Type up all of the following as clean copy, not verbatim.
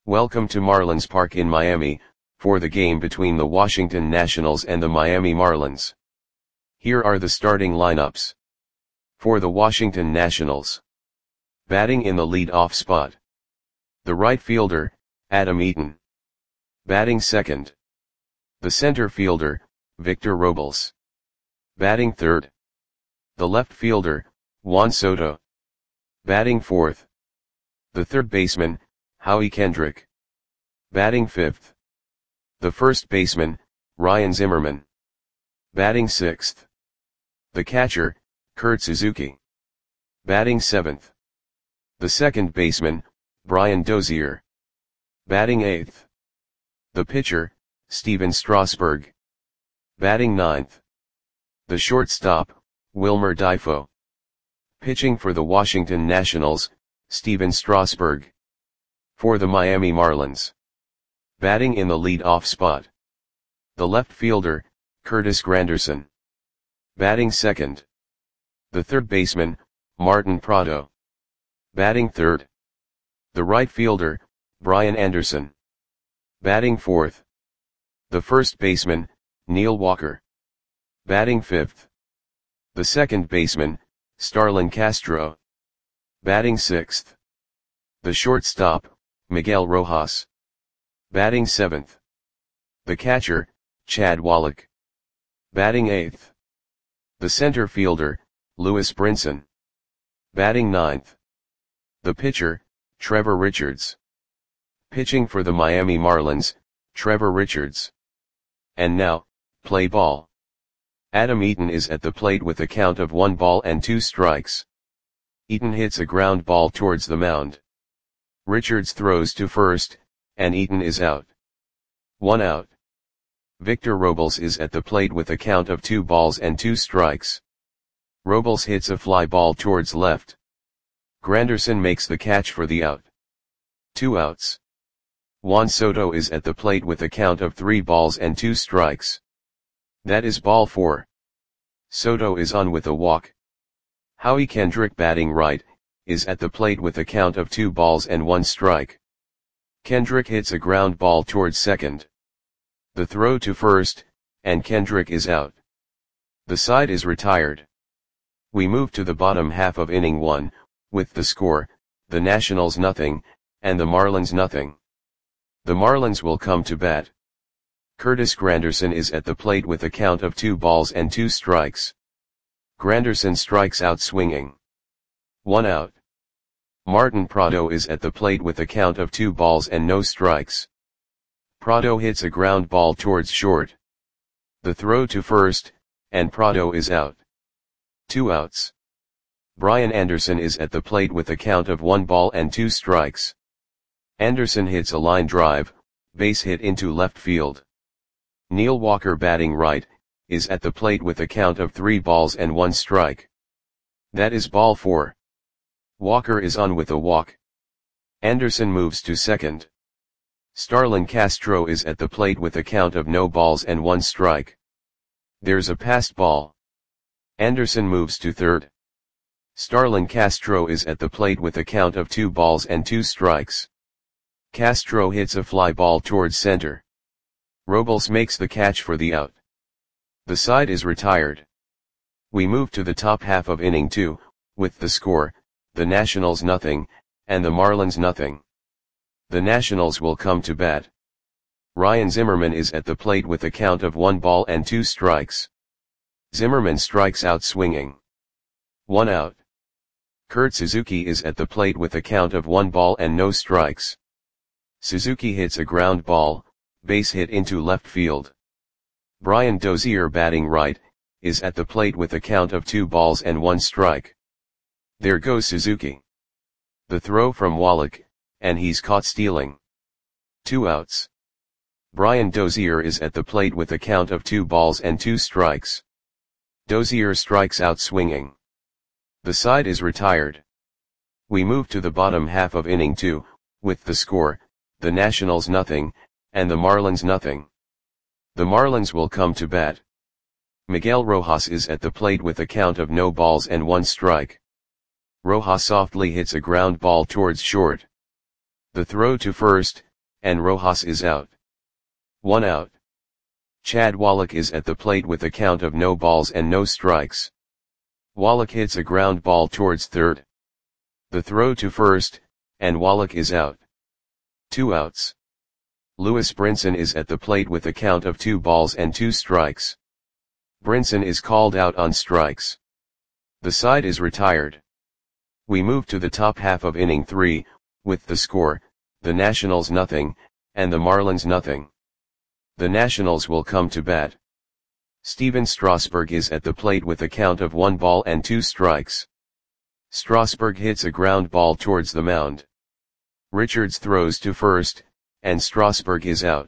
Welcome to Marlins Park in Miami, for the game between the Washington Nationals and the Miami Marlins. Here are the starting lineups. For the Washington Nationals. Batting in the lead-off spot. The right fielder, Adam Eaton. Batting second. The center fielder, Victor Robles. Batting third. The left fielder, Juan Soto. Batting fourth. The third baseman, Howie Kendrick. Batting fifth. The first baseman, Ryan Zimmerman. Batting sixth. The catcher, Kurt Suzuki. Batting seventh. The second baseman, Brian Dozier. Batting eighth. The pitcher, Stephen Strasburg. Batting ninth. The shortstop, Wilmer Difo. Pitching for the Washington Nationals, Stephen Strasburg. For the Miami Marlins. Batting in the lead-off spot. The left fielder, Curtis Granderson. Batting second. The third baseman, Martin Prado. Batting third. The right fielder, Brian Anderson. Batting fourth. The first baseman, Neil Walker. Batting fifth. The second baseman, Starlin Castro. Batting sixth. The shortstop, Miguel Rojas. Batting seventh. The catcher, Chad Wallach. Batting eighth. The center fielder, Lewis Brinson. Batting ninth. The pitcher, Trevor Richards. Pitching for the Miami Marlins, Trevor Richards. And now, play ball. Adam Eaton is at the plate with a count of 1 ball and 2 strikes. Eaton hits a ground ball towards the mound. Richards throws to first, and Eaton is out. 1 out. Victor Robles is at the plate with a count of 2 balls and 2 strikes. Robles hits a fly ball towards left. Granderson makes the catch for the out. 2 outs. Juan Soto is at the plate with a count of 3 balls and 2 strikes. That is ball 4. Soto is on with a walk. Howie Kendrick, batting right, is at the plate with a count of 2 balls and 1 strike. Kendrick hits a ground ball towards second. The throw to first, and Kendrick is out. The side is retired. We move to the bottom half of inning 1, with the score, the Nationals nothing, and the Marlins nothing. The Marlins will come to bat. Curtis Granderson is at the plate with a count of 2 balls and 2 strikes. Granderson strikes out swinging. 1 out. Martin Prado is at the plate with a count of 2 balls and no strikes. Prado hits a ground ball towards short. The throw to first, and Prado is out. 2 outs. Brian Anderson is at the plate with a count of 1 ball and 2 strikes. Anderson hits a line drive, base hit into left field. Neil Walker, batting right, is at the plate with a count of 3 balls and 1 strike. That is ball 4. Walker is on with a walk. Anderson moves to second. Starlin Castro is at the plate with a count of no balls and 1 strike. There's a passed ball. Anderson moves to third. Starlin Castro is at the plate with a count of 2 balls and 2 strikes. Castro hits a fly ball towards center. Robles makes the catch for the out. The side is retired. We move to the top half of inning 2, with the score, the Nationals nothing, and the Marlins nothing. The Nationals will come to bat. Ryan Zimmerman is at the plate with a count of 1 ball and 2 strikes. Zimmerman strikes out swinging. 1 out. Kurt Suzuki is at the plate with a count of 1 ball and no strikes. Suzuki hits a ground ball, base hit into left field. Brian Dozier, batting right, is at the plate with a count of 2 balls and 1 strike. There goes Suzuki. The throw from Wallach, and he's caught stealing. 2 outs. Brian Dozier is at the plate with a count of 2 balls and 2 strikes. Dozier strikes out swinging. The side is retired. We move to the bottom half of inning 2, with the score, the Nationals nothing, and the Marlins nothing. The Marlins will come to bat. Miguel Rojas is at the plate with a count of no balls and 1 strike. Rojas softly hits a ground ball towards short. The throw to first, and Rojas is out. 1 out. Chad Wallach is at the plate with a count of no balls and no strikes. Wallach hits a ground ball towards third. The throw to first, and Wallach is out. 2 outs. Lewis Brinson is at the plate with a count of 2 balls and 2 strikes. Brinson is called out on strikes. The side is retired. We move to the top half of inning 3, with the score, the Nationals nothing, and the Marlins nothing. The Nationals will come to bat. Steven Strasburg is at the plate with a count of 1 ball and 2 strikes. Strasburg hits a ground ball towards the mound. Richards throws to first, and Strasburg is out.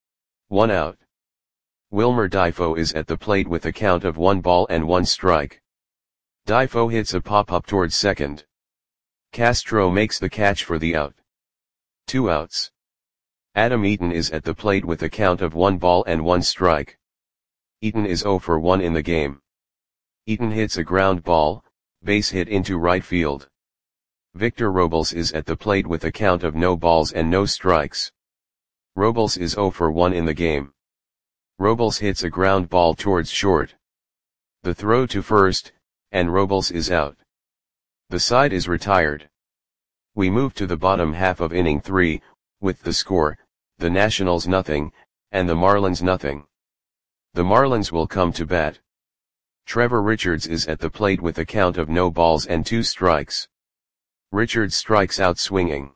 1 out. Wilmer Difo is at the plate with a count of 1 ball and 1 strike. Difo hits a pop-up towards second. Castro makes the catch for the out. 2 outs. Adam Eaton is at the plate with a count of 1 ball and 1 strike. Eaton is 0 for 1 in the game. Eaton hits a ground ball, base hit into right field. Victor Robles is at the plate with a count of no balls and no strikes. Robles is 0 for 1 in the game. Robles hits a ground ball towards short. The throw to first, and Robles is out. The side is retired. We move to the bottom half of inning 3, with the score, the Nationals nothing, and the Marlins nothing. The Marlins will come to bat. Trevor Richards is at the plate with a count of no balls and 2 strikes. Richards strikes out swinging.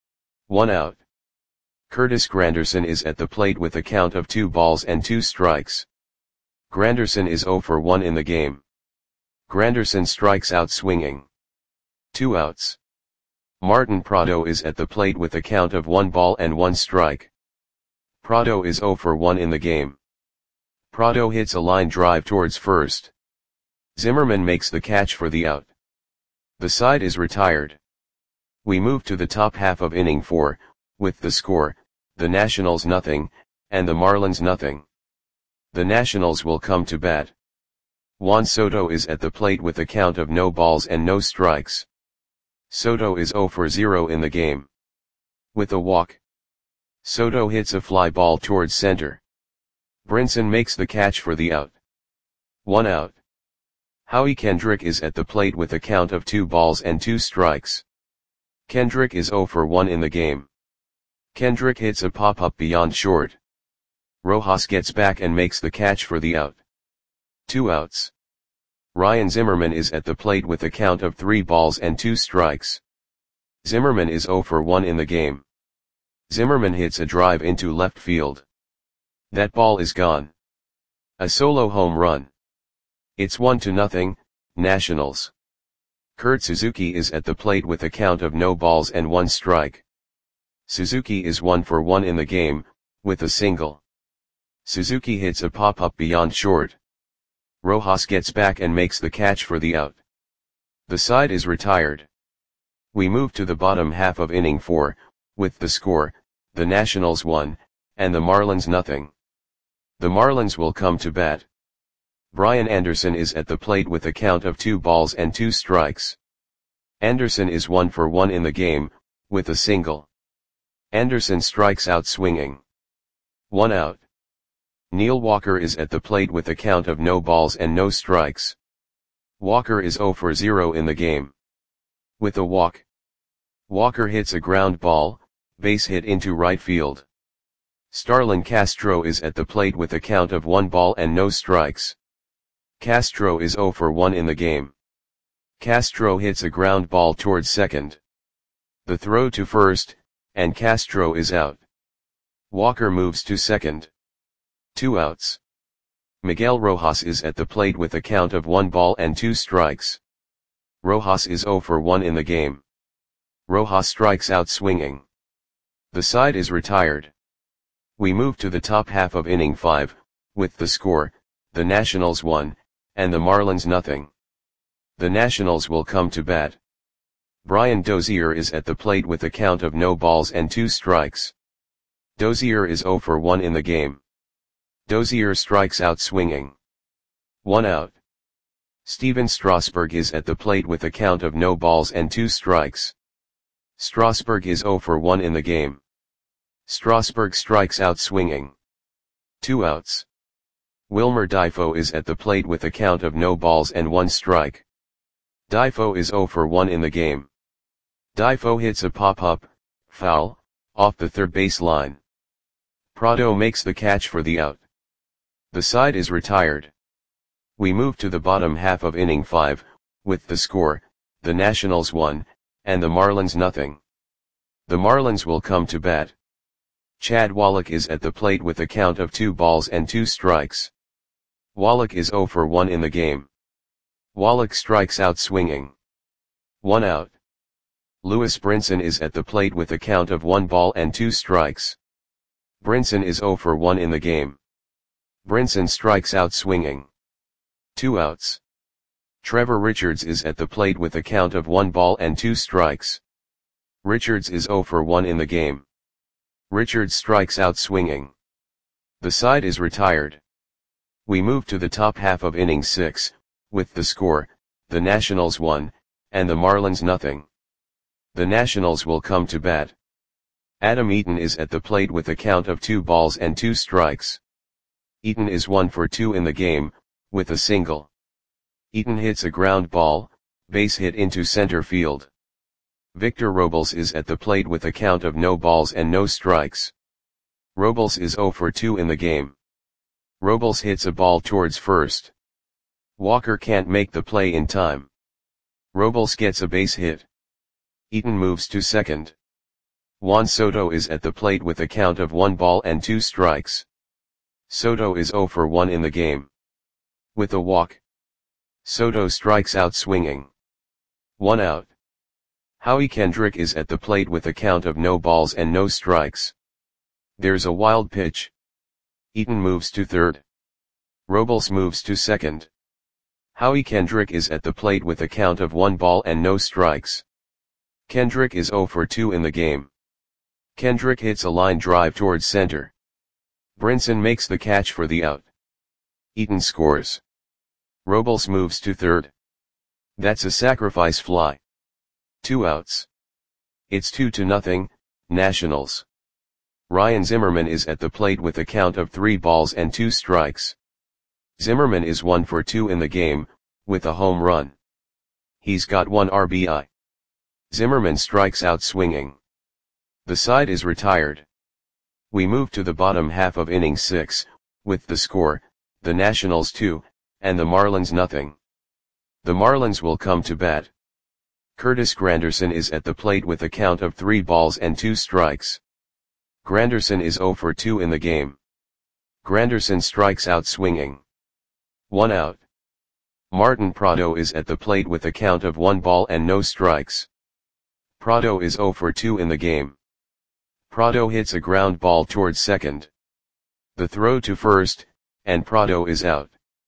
1 out. Curtis Granderson is at the plate with a count of 2 balls and 2 strikes. Granderson is 0 for 1 in the game. Granderson strikes out swinging. 2 outs. Martin Prado is at the plate with a count of 1 ball and 1 strike. Prado is 0 for 1 in the game. Prado hits a line drive towards first. Zimmerman makes the catch for the out. The side is retired. We move to the top half of inning 4, with the score, the Nationals nothing, and the Marlins nothing. The Nationals will come to bat. Juan Soto is at the plate with a count of no balls and no strikes. Soto is 0 for 0 in the game. With a walk. Soto hits a fly ball towards center. Brinson makes the catch for the out. 1 out. Howie Kendrick is at the plate with a count of 2 balls and 2 strikes. Kendrick is 0 for 1 in the game. Kendrick hits a pop-up beyond short. Rojas gets back and makes the catch for the out. 2 outs. Ryan Zimmerman is at the plate with a count of 3 balls and 2 strikes. Zimmerman is 0 for 1 in the game. Zimmerman hits a drive into left field. That ball is gone. A solo home run. It's 1-0, Nationals. Kurt Suzuki is at the plate with a count of no balls and 1 strike. Suzuki is 1 for 1 in the game, with a single. Suzuki hits a pop-up beyond short. Rojas gets back and makes the catch for the out. The side is retired. We move to the bottom half of inning 4, with the score, the Nationals 1, and the Marlins nothing. The Marlins will come to bat. Brian Anderson is at the plate with a count of 2 balls and 2 strikes. Anderson is 1 for 1 in the game, with a single. Anderson strikes out swinging. 1 out. Neil Walker is at the plate with a count of no balls and no strikes. Walker is 0 for 0 in the game. With a walk. Walker hits a ground ball, base hit into right field. Starlin Castro is at the plate with a count of 1 ball and no strikes. Castro is 0 for 1 in the game. Castro hits a ground ball towards second. The throw to first, and Castro is out. Walker moves to second. 2 outs. Miguel Rojas is at the plate with a count of 1 ball and 2 strikes. Rojas is 0 for 1 in the game. Rojas strikes out swinging. The side is retired. We move to the top half of inning 5, with the score, the Nationals 1, and the Marlins nothing. The Nationals will come to bat. Brian Dozier is at the plate with a count of no balls and 2 strikes. Dozier is 0 for 1 in the game. Dozier strikes out swinging. 1 out. Steven Strasburg is at the plate with a count of no balls and 2 strikes. Strasburg is 0 for 1 in the game. Strasburg strikes out swinging. 2 outs. Wilmer Difo is at the plate with a count of no balls and 1 strike. Difo is 0 for 1 in the game. Difo hits a pop-up, foul, off the third base line. Prado makes the catch for the out. The side is retired. We move to the bottom half of inning 5, with the score, the Nationals 1, and the Marlins nothing. The Marlins will come to bat. Chad Wallach is at the plate with a count of 2 balls and 2 strikes. Wallach is 0 for 1 in the game. Wallach strikes out swinging. 1 out. Lewis Brinson is at the plate with a count of 1 ball and 2 strikes. Brinson is 0 for 1 in the game. Brinson strikes out swinging. 2 outs. Trevor Richards is at the plate with a count of 1 ball and 2 strikes. Richards is 0 for 1 in the game. Richards strikes out swinging. The side is retired. We move to the top half of inning 6, with the score, the Nationals 1, and the Marlins nothing. The Nationals will come to bat. Adam Eaton is at the plate with a count of 2 balls and 2 strikes. Eaton is 1 for 2 in the game, with a single. Eaton hits a ground ball, base hit into center field. Victor Robles is at the plate with a count of no balls and no strikes. Robles is 0 for 2 in the game. Robles hits a ball towards first. Walker can't make the play in time. Robles gets a base hit. Eaton moves to second. Juan Soto is at the plate with a count of 1 ball and 2 strikes. Soto is 0 for 1 in the game. With a walk. Soto strikes out swinging. 1 out. Howie Kendrick is at the plate with a count of no balls and no strikes. There's a wild pitch. Eaton moves to third. Robles moves to second. Howie Kendrick is at the plate with a count of 1 ball and no strikes. Kendrick is 0 for 2 in the game. Kendrick hits a line drive towards center. Brinson makes the catch for the out. Eaton scores. Robles moves to third. That's a sacrifice fly. 2 outs. It's 2-0, Nationals. Ryan Zimmerman is at the plate with a count of 3 balls and 2 strikes. Zimmerman is 1 for 2 in the game, with a home run. He's got 1 RBI. Zimmerman strikes out swinging. The side is retired. We move to the bottom half of inning 6, with the score, the Nationals 2, and the Marlins nothing. The Marlins will come to bat. Curtis Granderson is at the plate with a count of 3 balls and 2 strikes. Granderson is 0 for 2 in the game. Granderson strikes out swinging. 1 out. Martin Prado is at the plate with a count of 1 ball and no strikes. Prado is 0 for 2 in the game. Prado hits a ground ball towards second. The throw to first, and Prado is out.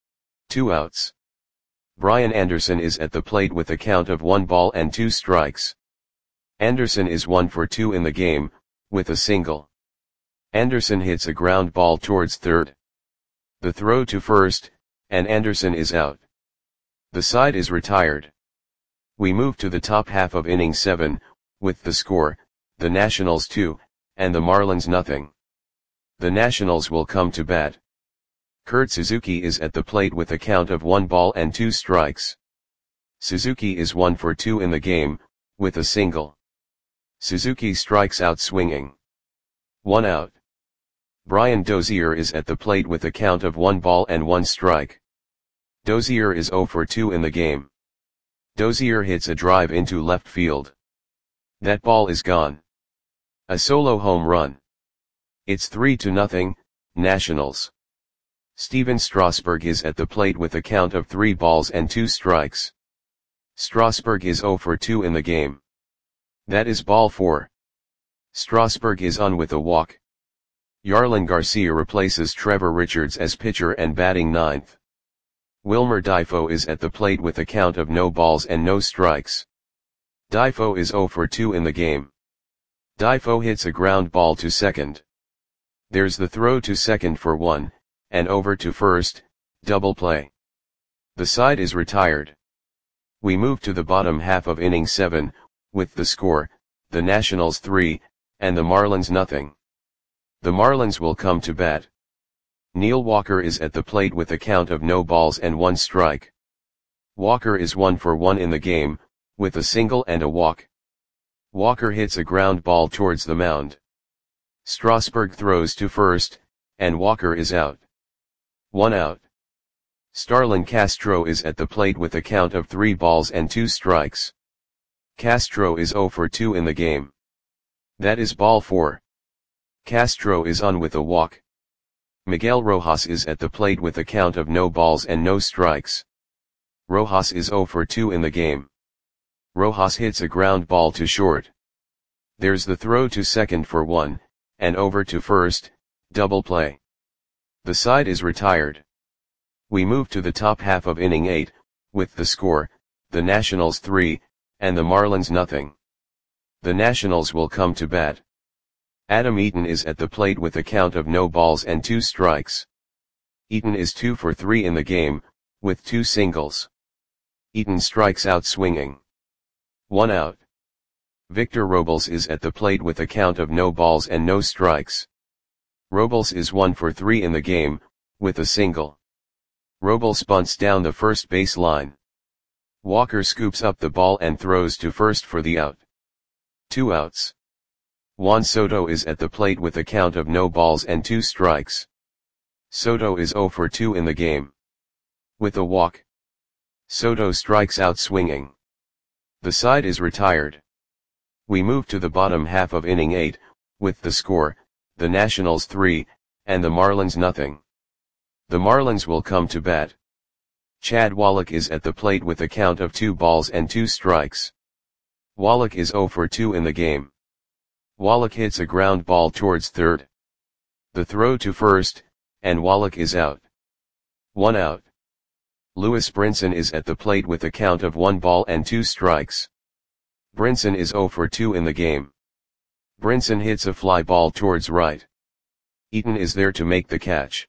2 outs. Brian Anderson is at the plate with a count of 1 ball and 2 strikes. Anderson is 1 for 2 in the game, with a single. Anderson hits a ground ball towards third. The throw to first, and Anderson is out. The side is retired. We move to the top half of inning 7, with the score, the Nationals 2, and the Marlins nothing. The Nationals will come to bat. Kurt Suzuki is at the plate with a count of 1 ball and 2 strikes. Suzuki is 1 for 2 in the game, with a single. Suzuki strikes out swinging. 1 out. Brian Dozier is at the plate with a count of 1 ball and 1 strike. Dozier is 0 for 2 in the game. Dozier hits a drive into left field. That ball is gone. A solo home run. It's 3-0, Nationals. Steven Strasburg is at the plate with a count of 3 balls and 2 strikes. Strasburg is 0 for 2 in the game. That is ball 4. Strasburg is on with a walk. Yarlin Garcia replaces Trevor Richards as pitcher and batting 9th. Wilmer Difo is at the plate with a count of no balls and no strikes. Difo is 0 for 2 in the game. Difo hits a ground ball to second. There's the throw to second for 1, and over to first, double play. The side is retired. We move to the bottom half of inning 7, with the score, the Nationals 3, and the Marlins nothing. The Marlins will come to bat. Neil Walker is at the plate with a count of no balls and 1 strike. Walker is 1 for 1 in the game, with a single and a walk. Walker hits a ground ball towards the mound. Strasburg throws to first, and Walker is out. 1 out. Starlin Castro is at the plate with a count of 3 balls and 2 strikes. Castro is 0 for 2 in the game. That is ball 4. Castro is on with a walk. Miguel Rojas is at the plate with a count of no balls and no strikes. Rojas is 0 for 2 in the game. Rojas hits a ground ball to short. There's the throw to second for 1, and over to first, double play. The side is retired. We move to the top half of inning 8, with the score, the Nationals 3, and the Marlins nothing. The Nationals will come to bat. Adam Eaton is at the plate with a count of no balls and 2 strikes. Eaton is 2 for 3 in the game, with 2 singles. Eaton strikes out swinging. 1 out. Victor Robles is at the plate with a count of no balls and no strikes. Robles is 1 for 3 in the game, with a single. Robles bunts down the first base line. Walker scoops up the ball and throws to first for the out. 2 outs. Juan Soto is at the plate with a count of no balls and 2 strikes. Soto is 0 for 2 in the game. With a walk. Soto strikes out swinging. The side is retired. We move to the bottom half of inning 8, with the score, the Nationals 3, and the Marlins nothing. The Marlins will come to bat. Chad Wallach is at the plate with a count of 2 balls and 2 strikes. Wallach is 0 for 2 in the game. Wallach hits a ground ball towards third. The throw to first, and Wallach is out. 1 out. Lewis Brinson is at the plate with a count of 1 ball and 2 strikes. Brinson is 0 for 2 in the game. Brinson hits a fly ball towards right. Eaton is there to make the catch.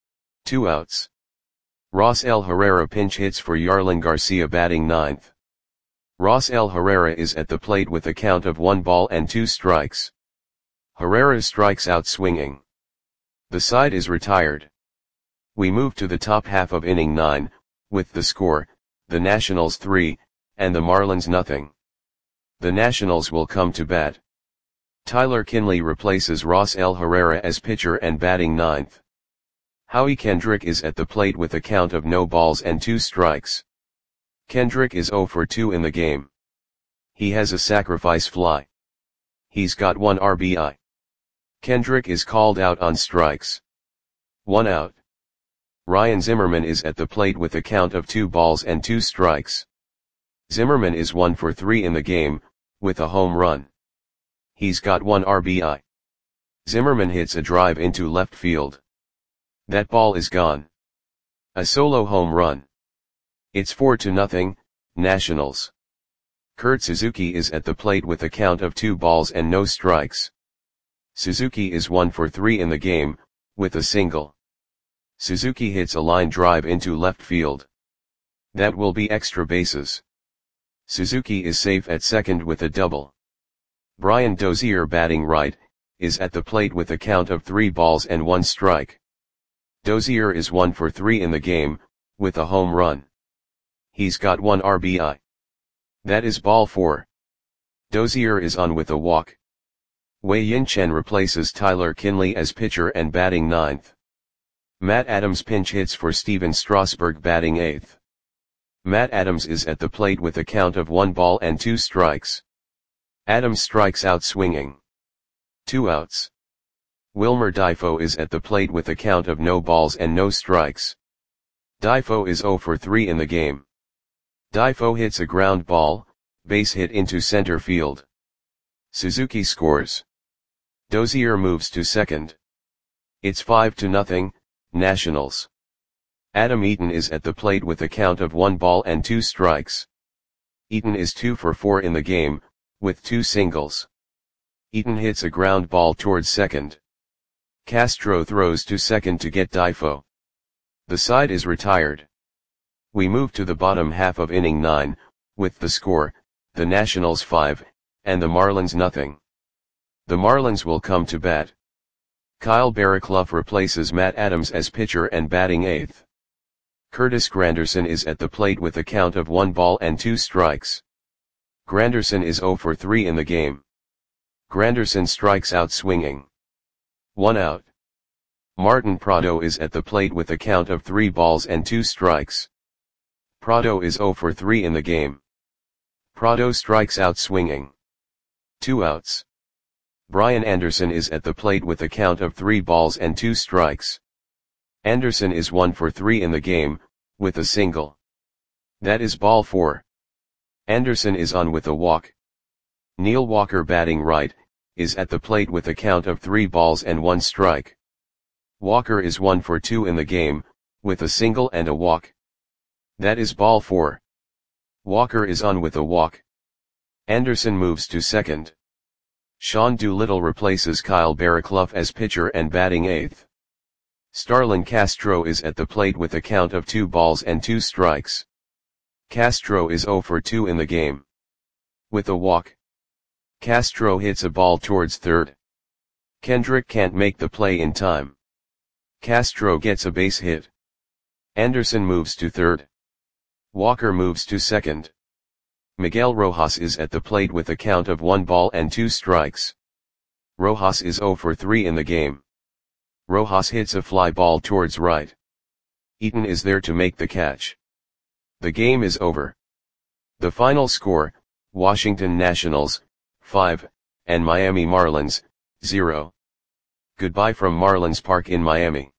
2 outs. Ross L. Herrera pinch hits for Yarlin Garcia batting 9th. Ross L. Herrera is at the plate with a count of 1 ball and 2 strikes. Herrera strikes out swinging. The side is retired. We move to the top half of inning 9, with the score, the Nationals 3, and the Marlins nothing. The Nationals will come to bat. Tyler Kinley replaces Ross L. Herrera as pitcher and batting 9th. Howie Kendrick is at the plate with a count of no balls and 2 strikes. Kendrick is 0 for 2 in the game. He has a sacrifice fly. He's got 1 RBI. Kendrick is called out on strikes. 1 out. Ryan Zimmerman is at the plate with a count of 2 balls and 2 strikes. Zimmerman is 1 for 3 in the game, with a home run. He's got 1 RBI. Zimmerman hits a drive into left field. That ball is gone. A solo home run. It's 4-0, Nationals. Kurt Suzuki is at the plate with a count of 2 balls and no strikes. Suzuki is 1 for 3 in the game, with a single. Suzuki hits a line drive into left field. That will be extra bases. Suzuki is safe at second with a double. Brian Dozier batting right, is at the plate with a count of 3 balls and 1 strike. Dozier is 1 for 3 in the game, with a home run. He's got 1 RBI. That is ball 4. Dozier is on with a walk. Wei Yin Chen replaces Tyler Kinley as pitcher and batting 9th. Matt Adams pinch hits for Steven Strasburg batting 8th. Matt Adams is at the plate with a count of 1 ball and 2 strikes. Adams strikes out swinging. 2 outs. Wilmer Difo is at the plate with a count of no balls and no strikes. Difo is 0 for 3 in the game. Difo hits a ground ball, base hit into center field. Suzuki scores. Dozier moves to second. It's 5-0, Nationals. Adam Eaton is at the plate with a count of 1 ball and 2 strikes. Eaton is 2 for 4 in the game, with 2 singles. Eaton hits a ground ball towards second. Castro throws to second to get Difo. The side is retired. We move to the bottom half of inning 9, with the score, the Nationals 5, and the Marlins nothing. The Marlins will come to bat. Kyle Barraclough replaces Matt Adams as pitcher and batting 8th. Curtis Granderson is at the plate with a count of 1 ball and 2 strikes. Granderson is 0 for 3 in the game. Granderson strikes out swinging. 1 out. Martin Prado is at the plate with a count of 3 balls and 2 strikes. Prado is 0 for 3 in the game. Prado strikes out swinging. 2 outs. Brian Anderson is at the plate with a count of 3 balls and 2 strikes. Anderson is 1 for 3 in the game, with a single. That is ball 4. Anderson is on with a walk. Neil Walker, batting right, is at the plate with a count of 3 balls and 1 strike. Walker is 1 for 2 in the game, with a single and a walk. That is ball 4. Walker is on with a walk. Anderson moves to second. Sean Doolittle replaces Kyle Barraclough as pitcher and batting 8th. Starlin Castro is at the plate with a count of 2 balls and 2 strikes. Castro is 0 for 2 in the game. With a walk. Castro hits a ball towards third. Kendrick can't make the play in time. Castro gets a base hit. Anderson moves to third. Walker moves to second. Miguel Rojas is at the plate with a count of 1 ball and 2 strikes. Rojas is 0 for 3 in the game. Rojas hits a fly ball towards right. Eaton is there to make the catch. The game is over. The final score, Washington Nationals, 5, and Miami Marlins, 0. Goodbye from Marlins Park in Miami.